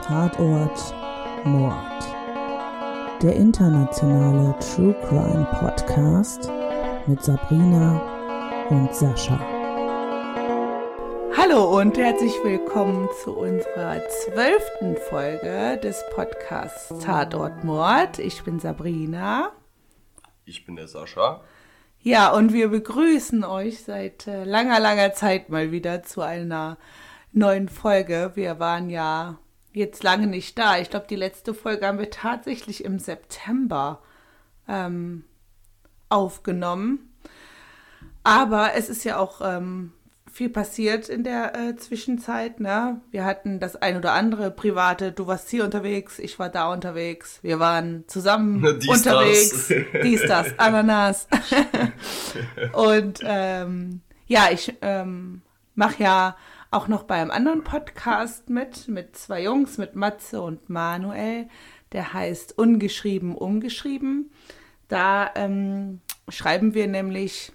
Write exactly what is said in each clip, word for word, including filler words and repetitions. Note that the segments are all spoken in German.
Tatort Mord. Der internationale True Crime Podcast mit Sabrina und Sascha. Hallo und herzlich willkommen zu unserer zwölften Folge des Podcasts Tatort Mord. Ich bin Sabrina. Ich bin der Sascha. Ja, und wir begrüßen euch seit äh, langer, langer Zeit mal wieder zu einer neuen Folge. Wir waren ja jetzt lange nicht da. Ich glaube, die letzte Folge haben wir tatsächlich im September ähm, aufgenommen. Aber es ist ja auch ähm, viel passiert in der äh, Zwischenzeit, ne? Wir hatten das ein oder andere private, du warst hier unterwegs, ich war da unterwegs, wir waren zusammen dies, unterwegs, das. dies, das, Ananas. Und ähm, ja, ich ähm, mache ja auch noch bei einem anderen Podcast mit, mit zwei Jungs, mit Matze und Manuel, der heißt Ungeschrieben, Umgeschrieben. Da ähm, schreiben wir nämlich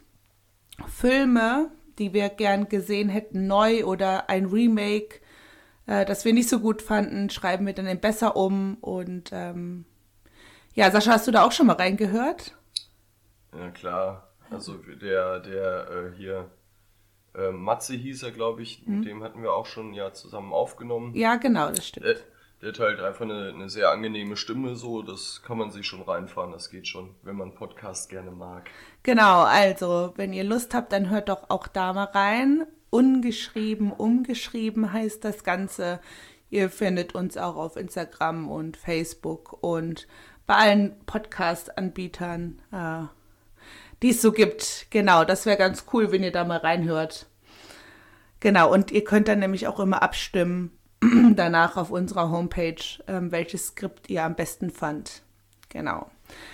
Filme, die wir gern gesehen hätten, neu oder ein Remake, äh, das wir nicht so gut fanden, schreiben wir dann besser um. Und ähm, ja, Sascha, hast du da auch schon mal reingehört? Ja, klar. Also der, der äh, hier, äh, Matze hieß er, glaube ich, mhm. mit dem hatten wir auch schon ja zusammen aufgenommen. Ja, genau, das stimmt. Der, der hat halt einfach eine, eine sehr angenehme Stimme, so, das kann man sich schon reinfahren, das geht schon, wenn man Podcast gerne mag. Genau, also, wenn ihr Lust habt, dann hört doch auch da mal rein. Ungeschrieben, umgeschrieben heißt das Ganze. Ihr findet uns auch auf Instagram und Facebook und bei allen Podcast-Anbietern, äh, die es so gibt. Genau, das wäre ganz cool, wenn ihr da mal reinhört. Genau, und ihr könnt dann nämlich auch immer abstimmen, danach auf unserer Homepage, ähm, welches Skript ihr am besten fand. Genau.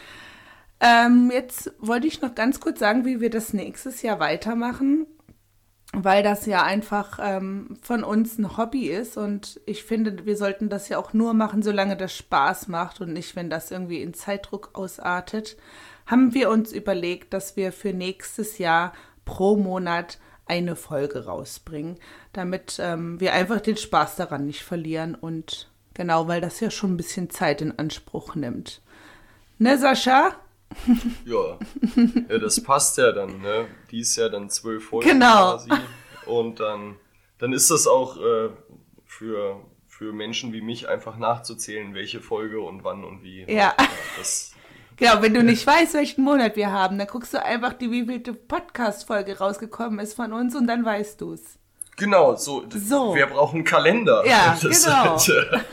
Ähm, jetzt wollte ich noch ganz kurz sagen, wie wir das nächstes Jahr weitermachen, weil das ja einfach ähm, von uns ein Hobby ist und ich finde, wir sollten das ja auch nur machen, solange das Spaß macht und nicht, wenn das irgendwie in Zeitdruck ausartet. Haben wir uns überlegt, dass wir für nächstes Jahr pro Monat eine Folge rausbringen, damit ähm, wir einfach den Spaß daran nicht verlieren und genau, weil das ja schon ein bisschen Zeit in Anspruch nimmt. Ne, Sascha? Ja, ja, das passt ja dann, ne? Dies Jahr dann zwölf Folgen genau. quasi und dann, dann ist das auch äh, für, für Menschen wie mich einfach nachzuzählen, welche Folge und wann und wie. Ja. ja das, Genau, wenn du nicht weißt, welchen Monat wir haben, dann guckst du einfach, die wievielte Podcast-Folge rausgekommen ist von uns und dann weißt du es. Genau, so, so. Wir brauchen einen Kalender. Ja, das genau. Halt,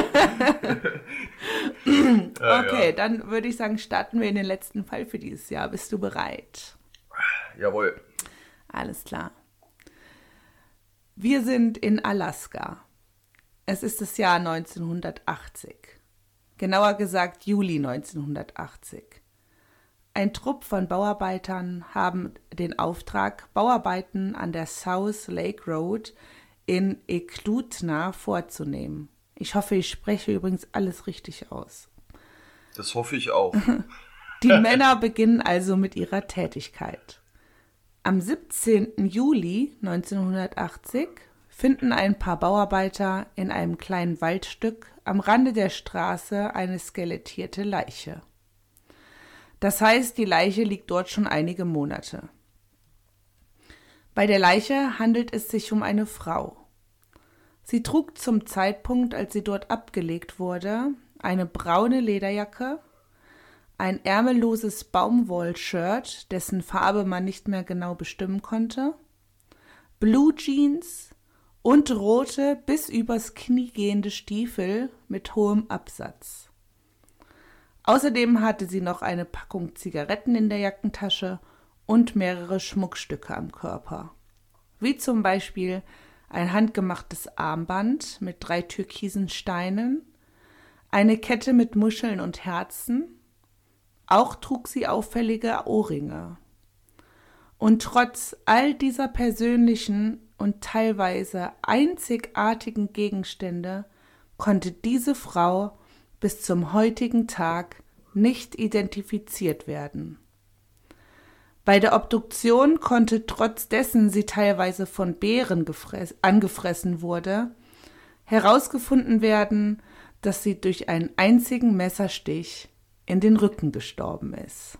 äh, ja, okay, ja. Dann würde ich sagen, starten wir in den letzten Fall für dieses Jahr. Bist du bereit? Jawohl. Alles klar. Wir sind in Alaska. Es ist das Jahr neunzehnhundertachtzig. Genauer gesagt Juli neunzehnhundertachtzig. Ein Trupp von Bauarbeitern haben den Auftrag, Bauarbeiten an der South Lake Road in Eklutna vorzunehmen. Ich hoffe, ich spreche übrigens alles richtig aus. Das hoffe ich auch. Die Männer beginnen also mit ihrer Tätigkeit. Am siebzehnten Juli neunzehnhundertachtzig finden ein paar Bauarbeiter in einem kleinen Waldstück am Rande der Straße eine skelettierte Leiche. Das heißt, die Leiche liegt dort schon einige Monate. Bei der Leiche handelt es sich um eine Frau. Sie trug zum Zeitpunkt, als sie dort abgelegt wurde, eine braune Lederjacke, ein ärmelloses Baumwollshirt, dessen Farbe man nicht mehr genau bestimmen konnte, Blue Jeans und rote, bis übers Knie gehende Stiefel mit hohem Absatz. Außerdem hatte sie noch eine Packung Zigaretten in der Jackentasche und mehrere Schmuckstücke am Körper, wie zum Beispiel ein handgemachtes Armband mit drei türkisen Steinen, eine Kette mit Muscheln und Herzen. Auch trug sie auffällige Ohrringe. Und trotz all dieser persönlichen und teilweise einzigartigen Gegenstände konnte diese Frau bis zum heutigen Tag nicht identifiziert werden. Bei der Obduktion konnte trotz dessen sie teilweise von Bären gefress- angefressen wurde, herausgefunden werden, dass sie durch einen einzigen Messerstich in den Rücken gestorben ist.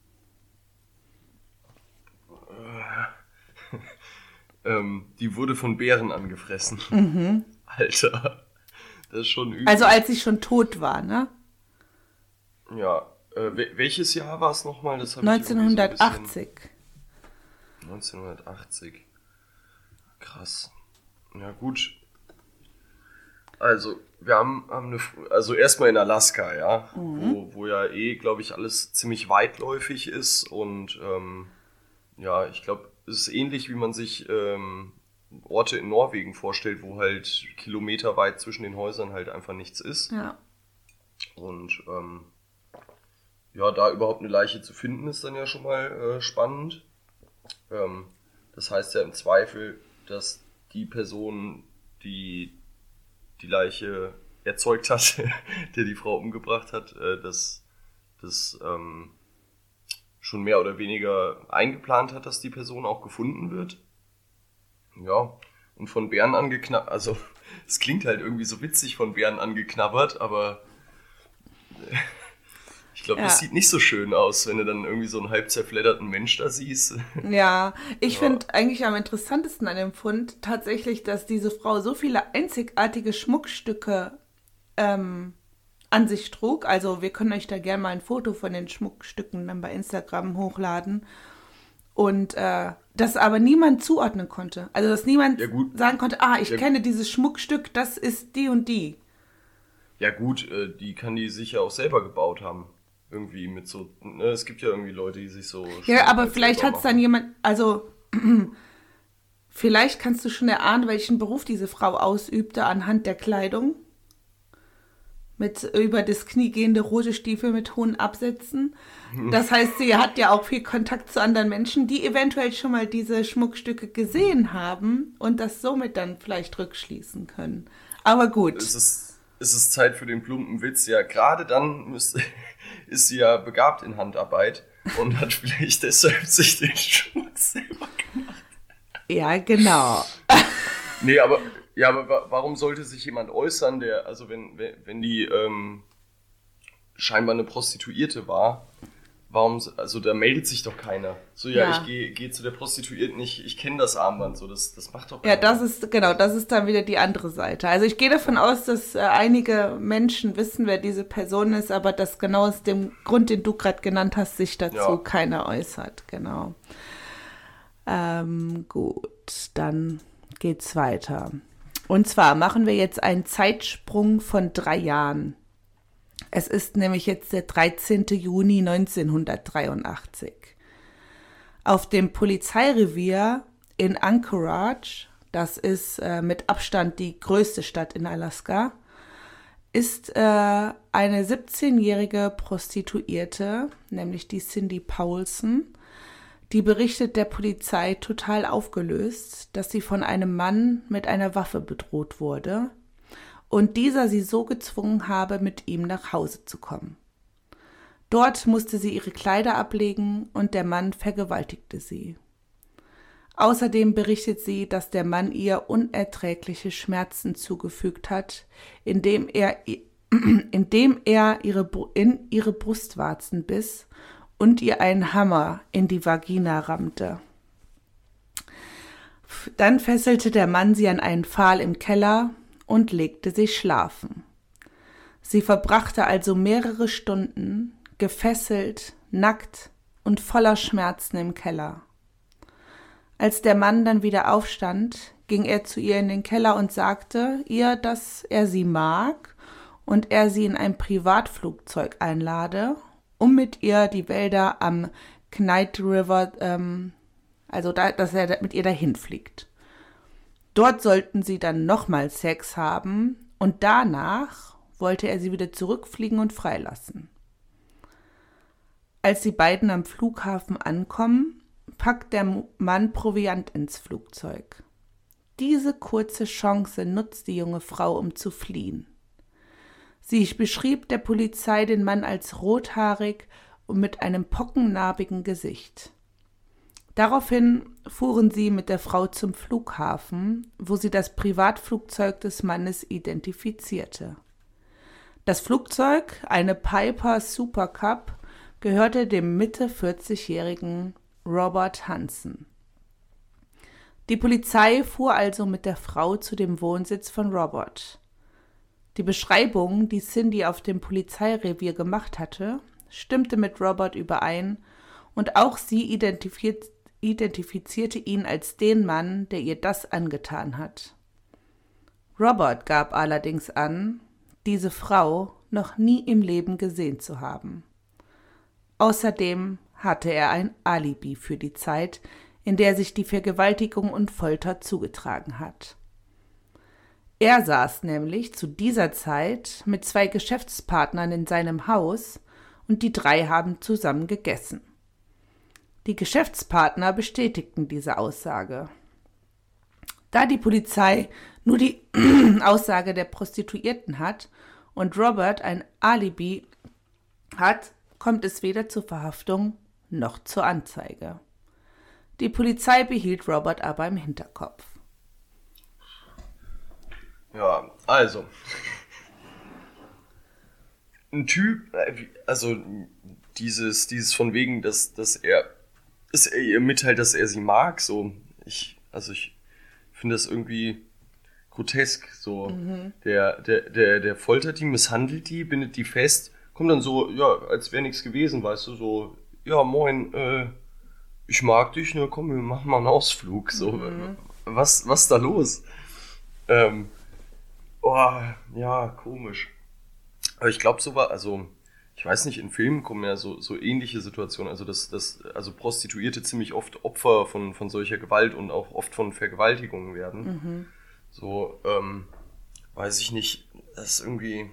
ähm, die wurde von Bären angefressen. Mhm. Alter, das ist schon übel. Also als sie schon tot war, ne? Ja, äh, welches Jahr war es nochmal? Das neunzehnhundertachtzig. So neunzehnhundertachtzig. Krass. Ja gut. Also, wir haben, haben eine, also erstmal in Alaska, ja, mhm. wo, wo ja eh, glaube ich, alles ziemlich weitläufig ist und ähm, ja, ich glaube, es ist ähnlich, wie man sich ähm, Orte in Norwegen vorstellt, wo halt kilometerweit zwischen den Häusern halt einfach nichts ist. Ja. Und ähm, ja, da überhaupt eine Leiche zu finden, ist dann ja schon mal äh, spannend. Ähm, das heißt ja im Zweifel, dass die Person, die die Leiche erzeugt hat, der die Frau umgebracht hat, äh, dass das ähm, schon mehr oder weniger eingeplant hat, dass die Person auch gefunden wird. Ja, und von Bären angeknabbert, also es klingt halt irgendwie so witzig, von Bären angeknabbert, aber äh, ich glaube, ja. Das sieht nicht so schön aus, wenn du dann irgendwie so einen halb zerfledderten Mensch da siehst. Ja, ich ja. finde eigentlich am interessantesten an dem Fund tatsächlich, dass diese Frau so viele einzigartige Schmuckstücke ähm, an sich trug. Also wir können euch da gerne mal ein Foto von den Schmuckstücken dann bei Instagram hochladen. Und äh, das aber niemand zuordnen konnte. Also dass niemand ja, sagen konnte, ah, ich ja, kenne dieses Schmuckstück, das ist die und die. Ja gut, äh, die kann die sicher auch selber gebaut haben. Irgendwie mit so, ne, es gibt ja irgendwie Leute, die sich so... Ja, aber vielleicht hat es dann jemand, also vielleicht kannst du schon erahnen, welchen Beruf diese Frau ausübte anhand der Kleidung. Mit über das Knie gehende rote Stiefel mit hohen Absätzen. Das heißt, sie hat ja auch viel Kontakt zu anderen Menschen, die eventuell schon mal diese Schmuckstücke gesehen haben und das somit dann vielleicht rückschließen können. Aber gut. Es ist, es ist Zeit für den plumpen Witz. Ja, gerade dann müsste... ist sie ja begabt in Handarbeit und hat vielleicht deshalb sich den Schmuck selber gemacht. Ja, genau. Nee, aber, ja, aber warum sollte sich jemand äußern, der, also wenn, wenn die ähm, scheinbar eine Prostituierte war, warum, also da meldet sich doch keiner. So, ja, ja. ich gehe geh zu der Prostituierten, ich, ich kenne das Armband, so, das, das macht doch keiner. Ja, das ist, genau, das ist dann wieder die andere Seite. Also ich gehe davon aus, dass äh, einige Menschen wissen, wer diese Person ist, aber dass genau aus dem Grund, den du gerade genannt hast, sich dazu ja. keiner äußert, genau. Ähm, gut, dann geht's weiter. Und zwar machen wir jetzt einen Zeitsprung von drei Jahren. Es ist nämlich jetzt der dreizehnten Juni neunzehnhundertdreiundachtzig. Auf dem Polizeirevier in Anchorage, das ist äh, mit Abstand die größte Stadt in Alaska, ist äh, eine siebzehnjährige Prostituierte, nämlich die Cindy Paulson, die berichtet der Polizei total aufgelöst, dass sie von einem Mann mit einer Waffe bedroht wurde und dieser sie so gezwungen habe, mit ihm nach Hause zu kommen. Dort musste sie ihre Kleider ablegen und der Mann vergewaltigte sie. Außerdem berichtet sie, dass der Mann ihr unerträgliche Schmerzen zugefügt hat, indem er, indem er ihre, in ihre Brustwarzen biss und ihr einen Hammer in die Vagina rammte. Dann fesselte der Mann sie an einen Pfahl im Keller und legte sie schlafen. Sie verbrachte also mehrere Stunden gefesselt, nackt und voller Schmerzen im Keller. Als der Mann dann wieder aufstand, ging er zu ihr in den Keller und sagte ihr, dass er sie mag und er sie in ein Privatflugzeug einlade, um mit ihr die Wälder am Knight River, ähm, also da, dass er mit ihr dahin fliegt. Dort sollten sie dann nochmal Sex haben und danach wollte er sie wieder zurückfliegen und freilassen. Als die beiden am Flughafen ankommen, packt der Mann Proviant ins Flugzeug. Diese kurze Chance nutzt die junge Frau, um zu fliehen. Sie beschrieb der Polizei den Mann als rothaarig und mit einem pockennarbigen Gesicht. Daraufhin fuhren sie mit der Frau zum Flughafen, wo sie das Privatflugzeug des Mannes identifizierte. Das Flugzeug, eine Piper Super Cub, gehörte dem Mitte vierzigjährigen Robert Hansen. Die Polizei fuhr also mit der Frau zu dem Wohnsitz von Robert. Die Beschreibung, die Cindy auf dem Polizeirevier gemacht hatte, stimmte mit Robert überein und auch sie identifiz- identifizierte ihn als den Mann, der ihr das angetan hat. Robert gab allerdings an, diese Frau noch nie im Leben gesehen zu haben. Außerdem hatte er ein Alibi für die Zeit, in der sich die Vergewaltigung und Folter zugetragen hat. Er saß nämlich zu dieser Zeit mit zwei Geschäftspartnern in seinem Haus und die drei haben zusammen gegessen. Die Geschäftspartner bestätigten diese Aussage. Da die Polizei nur die Aussage der Prostituierten hat und Robert ein Alibi hat, kommt es weder zur Verhaftung noch zur Anzeige. Die Polizei behielt Robert aber im Hinterkopf. Ja, also. Ein Typ, also dieses, dieses von wegen, dass, dass er, dass er ihr mitteilt, dass er sie mag, so, ich, also ich finde das irgendwie grotesk, so, mhm. der, der, der, der foltert die, misshandelt die, bindet die fest, kommt dann so, ja, als wäre nichts gewesen, weißt du, so, ja, moin, äh, ich mag dich, ne, komm, wir machen mal einen Ausflug, so, mhm. was, was ist da los? Ähm, oh, ja, komisch. Aber ich glaube, so war, also, ich weiß nicht, in Filmen kommen ja so, so ähnliche Situationen, also, dass, dass, also Prostituierte ziemlich oft Opfer von, von solcher Gewalt und auch oft von Vergewaltigungen werden. Mhm. So, ähm, weiß ich nicht, das ist irgendwie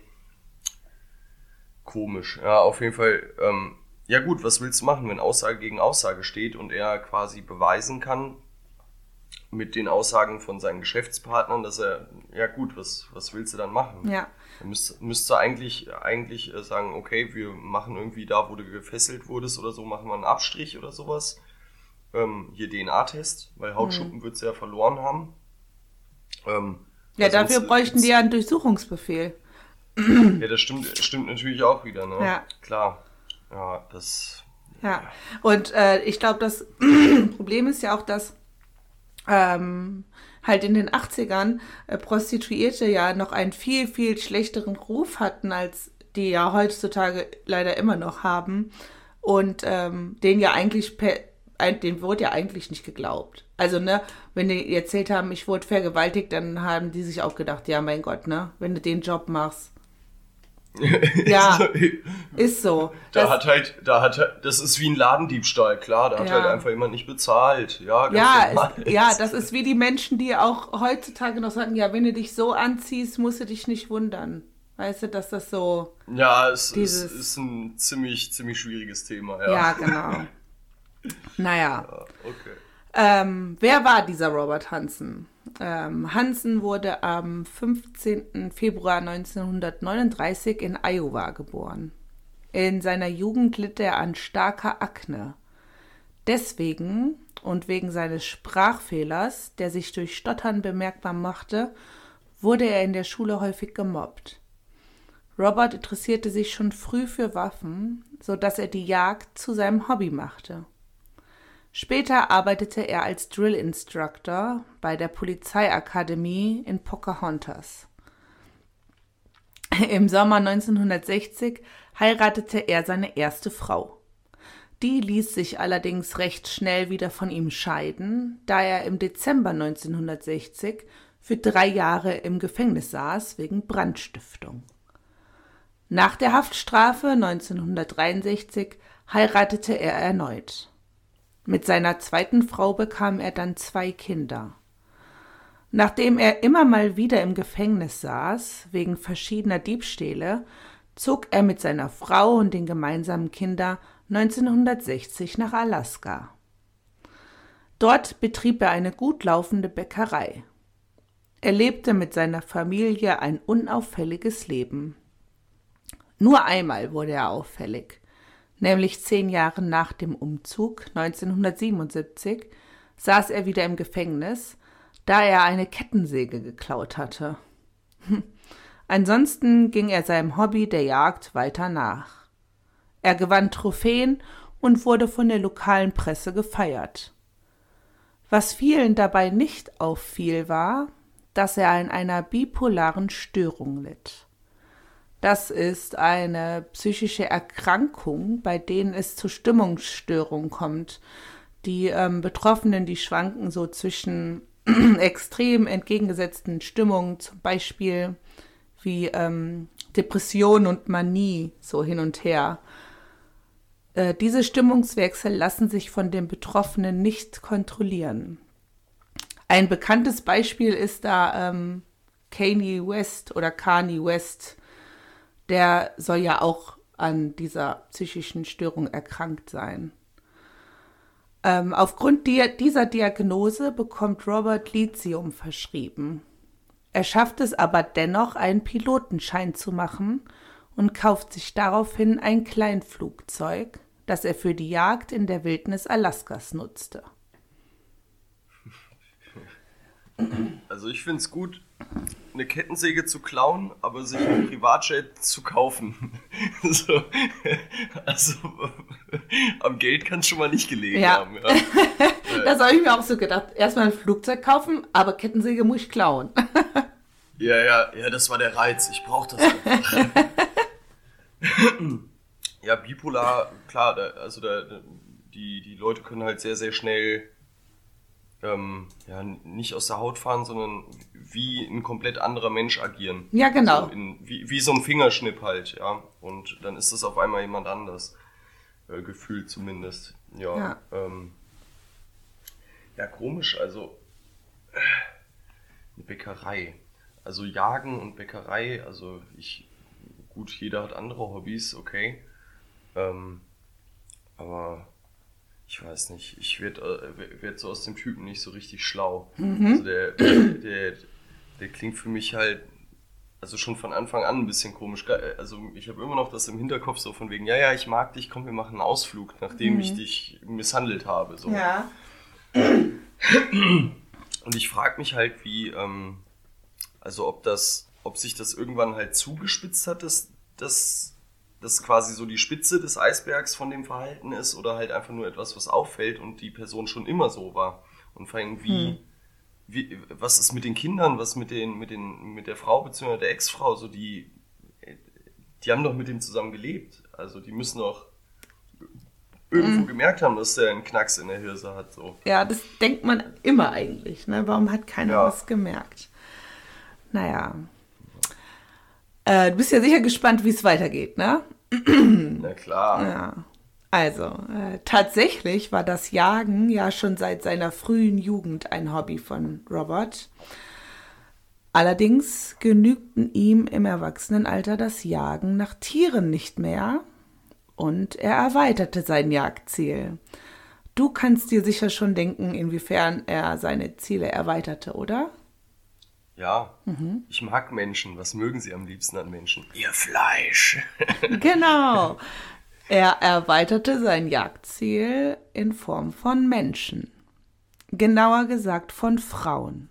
komisch. Ja, auf jeden Fall, ähm, ja gut, was willst du machen, wenn Aussage gegen Aussage steht und er quasi beweisen kann mit den Aussagen von seinen Geschäftspartnern, dass er, ja gut, was, was willst du dann machen? Ja. Er müsste, müsste eigentlich, eigentlich sagen, okay, wir machen irgendwie da, wo du gefesselt wurdest oder so, machen wir einen Abstrich oder sowas. Ähm, hier D N A-Test, weil Hautschuppen mhm. wird sie ja verloren haben. Ähm, ja, also dafür bräuchten die ja einen Durchsuchungsbefehl. Ja, das stimmt, stimmt natürlich auch wieder, ne? Ja. Klar. Ja, das... Ja, und äh, ich glaube, das Problem ist ja auch, dass ähm, halt in den achtzigern äh, Prostituierte ja noch einen viel, viel schlechteren Ruf hatten, als die ja heutzutage leider immer noch haben. Und ähm, den ja eigentlich, per, ein, den wurde ja eigentlich nicht geglaubt. Also, ne, wenn die erzählt haben, ich wurde vergewaltigt, dann haben die sich auch gedacht, ja, mein Gott, ne, wenn du den Job machst. Ja, ist so. Da das, hat halt, da hat das ist wie ein Ladendiebstahl, klar, da hat ja. halt einfach jemand nicht bezahlt. Ja, ganz ja, es, ja, das ist wie die Menschen, die auch heutzutage noch sagen, ja, wenn du dich so anziehst, musst du dich nicht wundern. Weißt du, dass das so... Ja, es dieses, ist, ist ein ziemlich, ziemlich schwieriges Thema. Ja, ja genau. Naja. Ja, okay. Ähm, wer war dieser Robert Hansen? Ähm, Hansen wurde am fünfzehnten Februar neunzehnhundertneununddreißig in Iowa geboren. In seiner Jugend litt er an starker Akne. Deswegen und wegen seines Sprachfehlers, der sich durch Stottern bemerkbar machte, wurde er in der Schule häufig gemobbt. Robert interessierte sich schon früh für Waffen, sodass er die Jagd zu seinem Hobby machte. Später arbeitete er als Drill Instructor bei der Polizeiakademie in Pocahontas. Im Sommer neunzehnhundertsechzig heiratete er seine erste Frau. Die ließ sich allerdings recht schnell wieder von ihm scheiden, da er im Dezember neunzehnhundertsechzig für drei Jahre im Gefängnis saß wegen Brandstiftung. Nach der Haftstrafe neunzehnhundertdreiundsechzig heiratete er erneut. Mit seiner zweiten Frau bekam er dann zwei Kinder. Nachdem er immer mal wieder im Gefängnis saß, wegen verschiedener Diebstähle, zog er mit seiner Frau und den gemeinsamen Kindern neunzehnhundertsechzig nach Alaska. Dort betrieb er eine gut laufende Bäckerei. Er lebte mit seiner Familie ein unauffälliges Leben. Nur einmal wurde er auffällig. nämlich zehn Jahre nach dem Umzug neunzehnhundertsiebenundsiebzig, saß er wieder im Gefängnis, da er eine Kettensäge geklaut hatte. Ansonsten ging er seinem Hobby der Jagd weiter nach. Er gewann Trophäen und wurde von der lokalen Presse gefeiert. Was vielen dabei nicht auffiel, war, dass er an einer bipolaren Störung litt. Das ist eine psychische Erkrankung, bei denen es zu Stimmungsstörungen kommt. Die ähm, Betroffenen, die schwanken so zwischen extrem entgegengesetzten Stimmungen, zum Beispiel wie ähm, Depression und Manie, so hin und her. Äh, diese Stimmungswechsel lassen sich von den Betroffenen nicht kontrollieren. Ein bekanntes Beispiel ist da ähm, Kanye West oder Kanye West. Der soll ja auch an dieser psychischen Störung erkrankt sein. Ähm, aufgrund di- dieser Diagnose bekommt Robert Lithium verschrieben. Er schafft es aber dennoch, einen Pilotenschein zu machen und kauft sich daraufhin ein Kleinflugzeug, das er für die Jagd in der Wildnis Alaskas nutzte. Also ich finde es gut, eine Kettensäge zu klauen, aber sich ein Privatjet zu kaufen. so, also am Geld kann es schon mal nicht gelegen Ja. haben. Ja. Das habe ich mir auch so gedacht. Erstmal ein Flugzeug kaufen, aber Kettensäge muss ich klauen. Ja, ja, ja, das war der Reiz. Ich brauche das einfach. Ja, bipolar, klar, da, also da, die, die Leute können halt sehr, sehr schnell ähm, ja, nicht aus der Haut fahren, sondern wie ein komplett anderer Mensch agieren. Ja, genau. So in, wie, wie so ein Fingerschnipp halt, ja. Und dann ist das auf einmal jemand anders. Äh, gefühlt zumindest. Ja, Ja. Ähm, ja, komisch, also äh, eine Bäckerei. Also Jagen und Bäckerei, also ich, gut, jeder hat andere Hobbys, okay. Ähm, aber ich weiß nicht, ich werde äh, werd so aus dem Typen nicht so richtig schlau. Mhm. Also der, der, der, der klingt für mich halt, also schon von Anfang an ein bisschen komisch. Also ich habe immer noch das im Hinterkopf so von wegen, ja, ja, ich mag dich, komm, wir machen einen Ausflug, nachdem mhm. ich dich misshandelt habe. So. Ja. Und ich frage mich halt, wie, ähm, also ob das, ob sich das irgendwann halt zugespitzt hat, dass das das quasi so die Spitze des Eisbergs von dem Verhalten ist oder halt einfach nur etwas, was auffällt und die Person schon immer so war. Und vor allem, wie, hm. wie was ist mit den Kindern, was mit den, mit den, mit der Frau bzw. der Ex-Frau, so die, die haben doch mit dem zusammen gelebt. Also die müssen doch irgendwo hm. gemerkt haben, dass der einen Knacks in der Hirse hat. So. Ja, das denkt man immer eigentlich, ne? Warum hat keiner Ja. was gemerkt? Naja. Äh, du bist ja sicher gespannt, wie es weitergeht, ne? Na klar. Ja. Also, äh, tatsächlich war das Jagen ja schon seit seiner frühen Jugend ein Hobby von Robert. Allerdings genügten ihm im Erwachsenenalter das Jagen nach Tieren nicht mehr und er erweiterte sein Jagdziel. Du kannst dir sicher schon denken, inwiefern er seine Ziele erweiterte, oder? Ja, mhm. Ich mag Menschen. Was mögen Sie am liebsten an Menschen? Ihr Fleisch. Genau. Er erweiterte sein Jagdziel in Form von Menschen. Genauer gesagt von Frauen.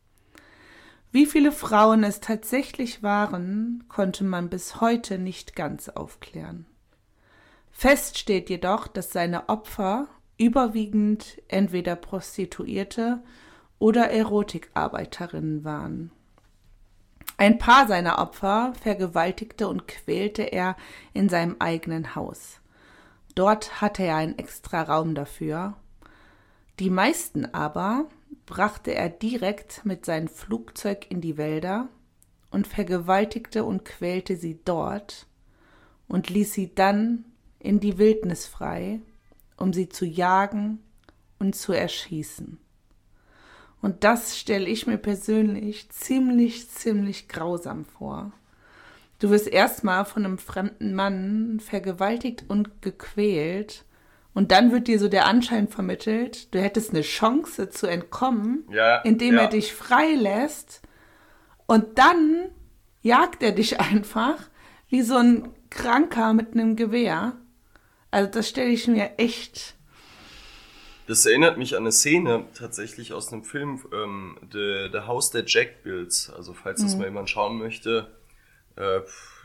Wie viele Frauen es tatsächlich waren, konnte man bis heute nicht ganz aufklären. Fest steht jedoch, dass seine Opfer überwiegend entweder Prostituierte oder Erotikarbeiterinnen waren. Ein paar seiner Opfer vergewaltigte und quälte er in seinem eigenen Haus. Dort hatte er einen extra Raum dafür. Die meisten aber brachte er direkt mit seinem Flugzeug in die Wälder und vergewaltigte und quälte sie dort und ließ sie dann in die Wildnis frei, um sie zu jagen und zu erschießen. Und das stelle ich mir persönlich ziemlich, ziemlich grausam vor. Du wirst erstmal von einem fremden Mann vergewaltigt und gequält und dann wird dir so der Anschein vermittelt, du hättest eine Chance zu entkommen, ja, indem ja. er dich freilässt und dann jagt er dich einfach wie so ein Kranker mit einem Gewehr. Also das stelle ich mir echt... Das erinnert mich an eine Szene tatsächlich aus einem Film, ähm, The, The House That Jack Builds. Also falls das mhm. mal jemand schauen möchte, äh,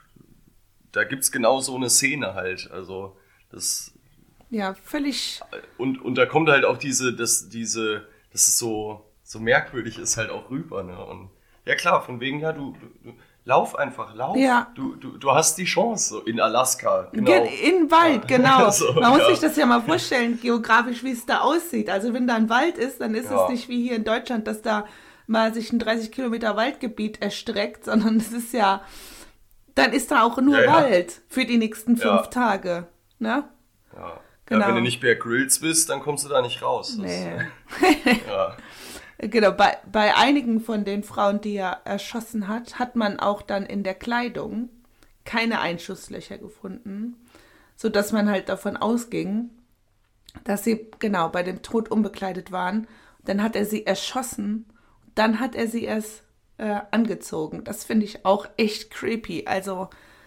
da gibt's genau so eine Szene halt. Also das... Ja, völlig... Und, und da kommt halt auch diese, das, diese, das ist so, so merkwürdig ist halt auch rüber, ne? Und ja klar, von wegen, ja, du, du, du lauf einfach, lauf. Ja. Du, du, du hast die Chance, so in Alaska. Genau. In Wald, genau. so, Man muss ja. sich das ja mal vorstellen, geografisch, wie es da aussieht. Also wenn da ein Wald ist, dann ist ja. es nicht wie hier in Deutschland, dass da mal sich ein dreißig Kilometer Waldgebiet erstreckt, sondern es ist ja, dann ist da auch nur ja, ja. Wald für die nächsten fünf ja. Tage. Ne? Ja. Genau. Ja, wenn du nicht Bear Grylls bist, dann kommst du da nicht raus. Das, nee. ja. Genau, bei, bei einigen von den Frauen, die er erschossen hat, hat man auch dann in der Kleidung keine Einschusslöcher gefunden, sodass man halt davon ausging, dass sie genau bei dem Tod unbekleidet waren. Dann hat er sie erschossen, dann hat er sie erst äh, angezogen. Das finde ich auch echt creepy. Also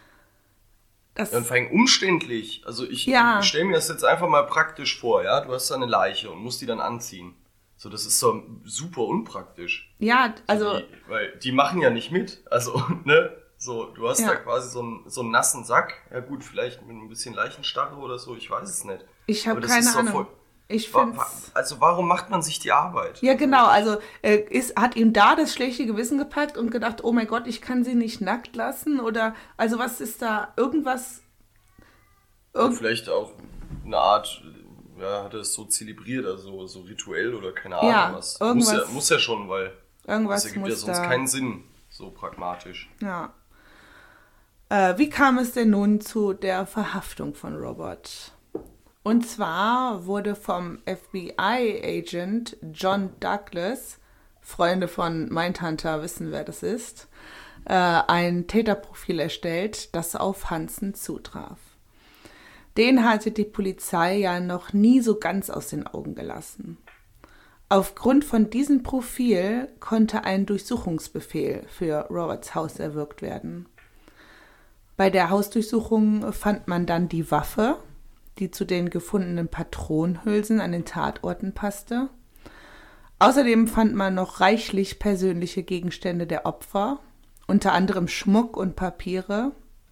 das ja, und vor allem umständlich. Also ich, ja. ich stelle mir das jetzt einfach mal praktisch vor, ja. Du hast da eine Leiche und musst die dann anziehen. So, das ist so super unpraktisch. Ja, also... So die, weil die machen ja nicht mit. Also, ne? So, du hast ja. da quasi so einen, so einen nassen Sack. Ja gut, vielleicht mit ein bisschen Leichenstarre oder so, ich weiß es nicht. Ich habe keine Ahnung. Voll, ich finde Also warum macht man sich die Arbeit? Ja, genau. Also äh, ist, hat ihm da das schlechte Gewissen gepackt und gedacht, oh mein Gott, ich kann sie nicht nackt lassen? Oder, also was ist da, irgendwas... Irgend- ja, vielleicht auch eine Art... Ja, hat er es so zelebriert, also so rituell oder keine Ahnung ja, was. Irgendwas, muss, ja, muss ja schon, weil irgendwas das ergibt muss ja sonst da. keinen Sinn, so pragmatisch. Ja. Äh, wie kam es denn nun zu der Verhaftung von Robert? Und zwar wurde vom F B I-Agent John Douglas, Freunde von Mindhunter wissen, wer das ist, äh, ein Täterprofil erstellt, das auf Hansen zutraf. Den hatte die Polizei ja noch nie so ganz aus den Augen gelassen. Aufgrund von diesem Profil konnte ein Durchsuchungsbefehl für Roberts Haus erwirkt werden. Bei der Hausdurchsuchung fand man dann die Waffe, die zu den gefundenen Patronenhülsen an den Tatorten passte. Außerdem fand man noch reichlich persönliche Gegenstände der Opfer, unter anderem Schmuck und Papiere.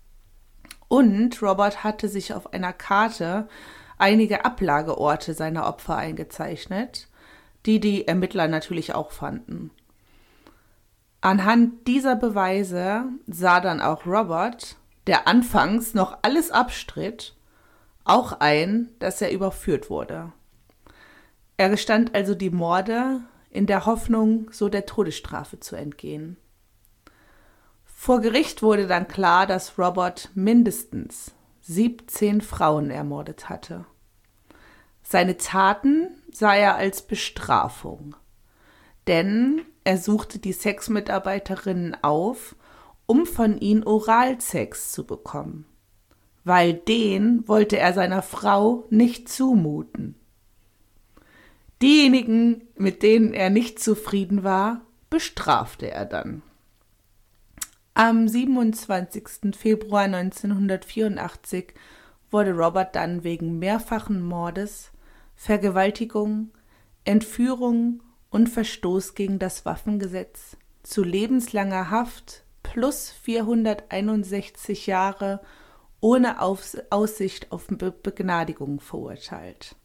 Und Robert hatte sich auf einer Karte einige Ablageorte seiner Opfer eingezeichnet, die die Ermittler natürlich auch fanden. Anhand dieser Beweise sah dann auch Robert, der anfangs noch alles abstritt, auch ein, dass er überführt wurde. Er gestand also die Morde in der Hoffnung, so der Todesstrafe zu entgehen. Vor Gericht wurde dann klar, dass Robert mindestens siebzehn Frauen ermordet hatte. Seine Taten sah er als Bestrafung, denn er suchte die Sexmitarbeiterinnen auf, um von ihnen Oralsex zu bekommen, weil den wollte er seiner Frau nicht zumuten. Diejenigen, mit denen er nicht zufrieden war, bestrafte er dann. Am siebenundzwanzigsten Februar neunzehnhundertvierundachtzig wurde Robert dann wegen mehrfachen Mordes, Vergewaltigung, Entführung und Verstoß gegen das Waffengesetz zu lebenslanger Haft plus vierhunderteinundsechzig Jahre ohne Auf- Aussicht auf Be- Begnadigung verurteilt.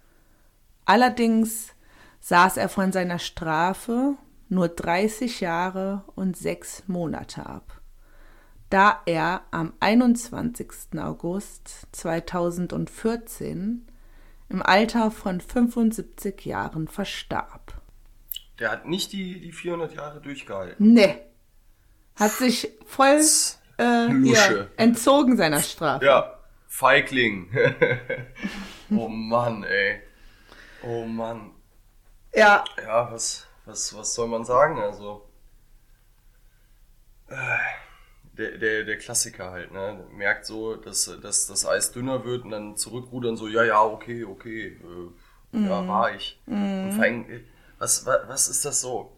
Allerdings saß er von seiner Strafe nur dreißig Jahre und sechs Monate ab, da er am einundzwanzigsten August zweitausendvierzehn im Alter von fünfundsiebzig Jahren verstarb. Der hat nicht die, die vierhundert Jahre durchgehalten. Nee, hat sich voll äh, hier, entzogen seiner Strafe. Ja, Feigling. Oh Mann, ey. Oh Mann. Ja. Ja, was... Was, was soll man sagen? Also, äh, der, der, der Klassiker halt, ne? Merkt so, dass, dass das Eis dünner wird und dann zurückrudern so, ja, ja, okay, okay, äh, mm. ja, war ich. Mm. Und vor allem, was, was, was ist das so?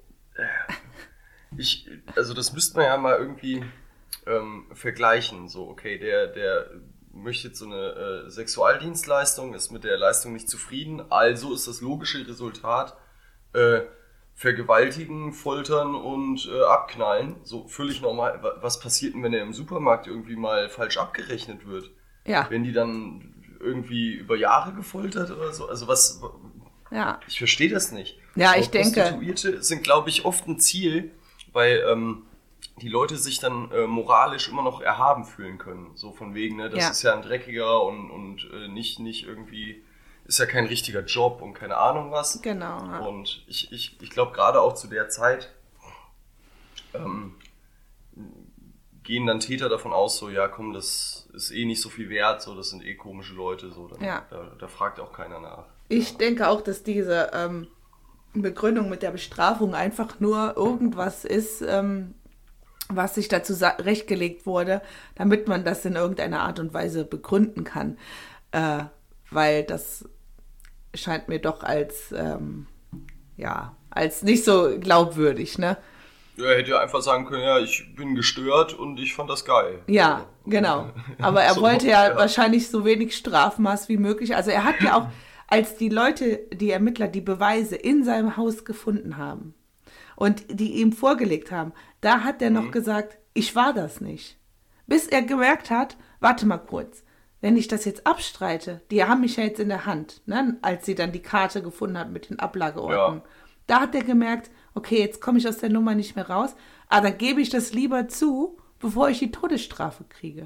Ich, also das müsste man ja mal irgendwie ähm, vergleichen, so, okay, der, der möchte jetzt so eine äh, Sexualdienstleistung, ist mit der Leistung nicht zufrieden, also ist das logische Resultat äh, vergewaltigen, foltern und äh, abknallen. So völlig normal. Was passiert denn, wenn er im Supermarkt irgendwie mal falsch abgerechnet wird? Ja. Wenn die dann irgendwie über Jahre gefoltert oder so? Also was... Ja. Ich verstehe das nicht. Ja, Aber ich denke... Prostituierte sind, glaube ich, oft ein Ziel, weil ähm, die Leute sich dann äh, moralisch immer noch erhaben fühlen können. So von wegen, ne, das Ja. ist ja ein dreckiger und, und äh, nicht, nicht irgendwie... Ist ja kein richtiger Job und keine Ahnung was. Genau. Ja. Und ich, ich, ich glaube, gerade auch zu der Zeit ähm, gehen dann Täter davon aus, so, ja komm, das ist eh nicht so viel wert, so, das sind eh komische Leute, so, dann, Ja. da, da fragt auch keiner nach. Ich denke auch, dass diese ähm, Begründung mit der Bestrafung einfach nur irgendwas ist, ähm, was sich dazu zurechtgelegt wurde, damit man das in irgendeiner Art und Weise begründen kann. Äh, weil das scheint mir doch als, ähm, ja, als nicht so glaubwürdig, ne? Ja, er hätte ja einfach sagen können, ja, ich bin gestört und ich fand das geil. Ja, genau. Aber er So, wollte ja, ja. wahrscheinlich so wenig Strafmaß wie möglich. Also er hat ja auch, als die Leute, die Ermittler, die Beweise in seinem Haus gefunden haben und die ihm vorgelegt haben, da hat er noch Mhm. gesagt, ich war das nicht. Bis er gemerkt hat, warte mal kurz, wenn ich das jetzt abstreite, die haben mich ja jetzt in der Hand, ne, als sie dann die Karte gefunden hat mit den Ablageorten. Ja. Da hat er gemerkt, okay, jetzt komme ich aus der Nummer nicht mehr raus, aber dann gebe ich das lieber zu, bevor ich die Todesstrafe kriege.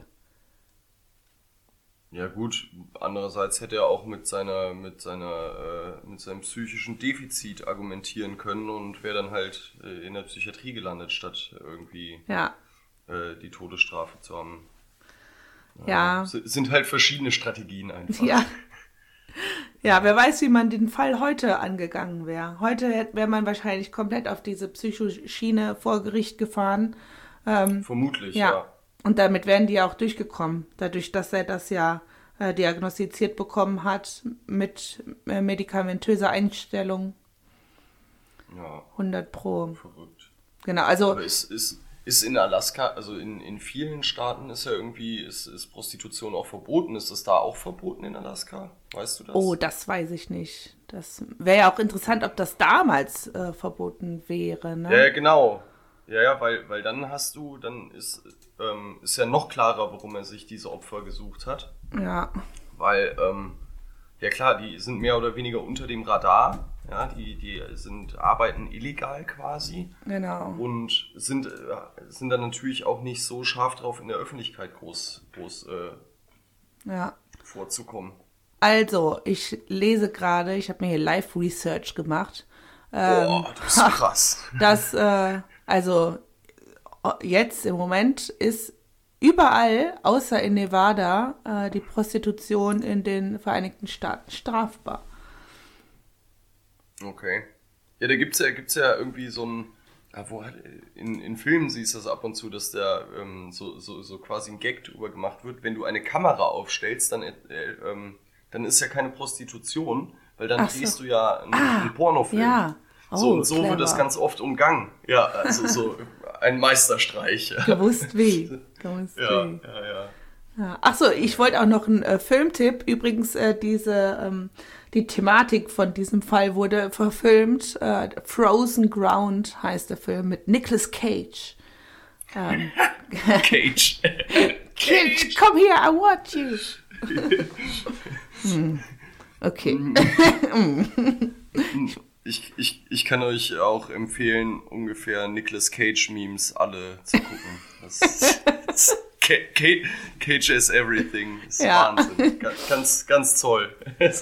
Ja gut, andererseits hätte er auch mit seiner, mit seiner, äh, mit seinem psychischen Defizit argumentieren können und wäre dann halt äh, in der Psychiatrie gelandet, statt irgendwie Ja, äh, die Todesstrafe zu haben. ja. Es sind halt verschiedene Strategien einfach. Ja. Ja, wer weiß, wie man den Fall heute angegangen wäre. Heute wäre man wahrscheinlich komplett auf diese Psychoschiene vor Gericht gefahren. Ähm, Vermutlich, ja. ja. Und damit wären die ja auch durchgekommen. Dadurch, dass er das ja äh, diagnostiziert bekommen hat mit äh, medikamentöser Einstellung. Ja, hundert Pro. verrückt. Genau, also Aber ist, ist, ist in Alaska, also in, in vielen Staaten ist ja irgendwie, ist, ist Prostitution auch verboten. Ist das da auch verboten in Alaska? Weißt du das? oh, das weiß ich nicht. Das wäre ja auch interessant, ob das damals äh, verboten wäre. Ne? Ja, ja, genau. Ja, ja, weil, weil dann hast du, dann ist, ähm, ist ja noch klarer, warum er sich diese Opfer gesucht hat. Ja. Weil, ähm, ja klar, die sind mehr oder weniger unter dem Radar. Ja, die, die sind, arbeiten illegal quasi. Genau. Und sind, äh, sind dann natürlich auch nicht so scharf drauf, in der Öffentlichkeit groß, groß äh, Ja. vorzukommen. Also, ich lese gerade, ich habe mir hier Live-Research gemacht. Ähm, Boah, das ist krass. dass, äh, also jetzt im Moment ist überall, außer in Nevada, äh, die Prostitution in den Vereinigten Staaten strafbar. Okay. Ja, da gibt's ja, gibt's ja irgendwie so ein, ja, wo hat, in, in Filmen siehst du das ab und zu, dass da ähm, so, so, so quasi ein Gag drüber gemacht wird. Wenn du eine Kamera aufstellst, dann, äh, ähm, dann ist ja keine Prostitution, weil dann Ach so. drehst du ja einen, einen Pornofilm. Ja. Oh, so und so clever. wird das ganz oft umgangen. Ja, also so ein Meisterstreich. Ja, Gewusst wie. Gewusst ja, wie. ja. ja. Ja. Ach so, ich wollte auch noch einen äh, Filmtipp. Übrigens, äh, diese, ähm, die Thematik von diesem Fall wurde verfilmt. Äh, Frozen Ground heißt der Film mit Nicolas Cage. Ähm, Cage. Cage, come here, I want you. hm. Okay. Ich, ich, ich kann euch auch empfehlen, ungefähr Nicolas Cage-Memes alle zu gucken. Das ist, Cage, Cage is everything. Das ist Ja. Wahnsinn. Ganz, ganz, ganz toll.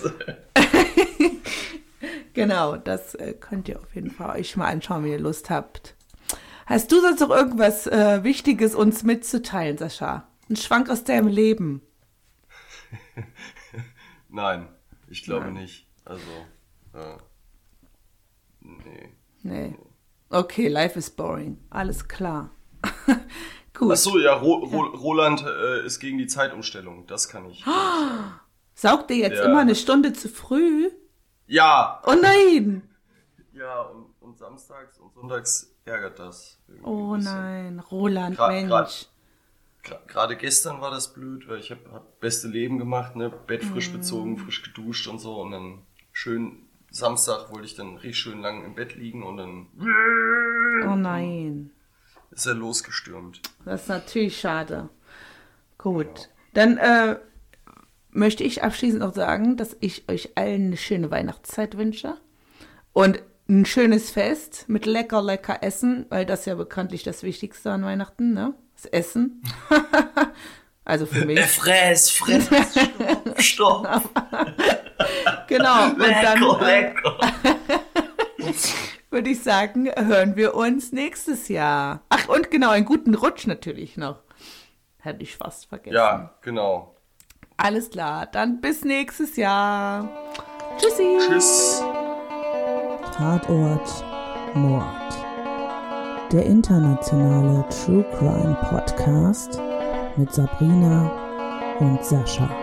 Genau, das äh, könnt ihr auf jeden Fall euch mal anschauen, wenn ihr Lust habt. Hast du sonst noch irgendwas äh, Wichtiges uns mitzuteilen, Sascha? Ein Schwank aus deinem Leben? Nein, ich glaube Nein. nicht. Also, äh, nee. Nee. Okay, life is boring. Alles klar. Gut. Achso, ja, Ro Ro Roland äh, ist gegen die Zeitumstellung. Das kann ich. Saugt ihr jetzt Ja. immer eine Stunde zu früh? Ja! Oh nein! Ja, und, und samstags und sonntags ärgert das. irgendwie Oh ein bisschen. nein, Roland, Gra- Mensch. grad- Gerade gestern war das blöd, weil ich habe hab beste Leben gemacht, ne? Bett frisch bezogen, frisch geduscht und so und dann schön Samstag wollte ich dann richtig schön lang im Bett liegen und dann Oh nein. ist er losgestürmt. Das ist natürlich schade. Gut. Ja. Dann äh, möchte ich abschließend noch sagen, dass ich euch allen eine schöne Weihnachtszeit wünsche und ein schönes Fest mit lecker, lecker Essen, weil das ja bekanntlich das Wichtigste an Weihnachten, ne? Das Essen. Also für mich. Fress, fress, stopp, stopp. Genau. Und lecker, dann lecker. würde ich sagen, hören wir uns nächstes Jahr. Ach, und genau, einen guten Rutsch natürlich noch. Hätte ich fast vergessen. Ja, genau. Alles klar, dann bis nächstes Jahr. Tschüssi. Tschüss. Tatort Mord. Der internationale True Crime Podcast mit Sabrina und Sascha.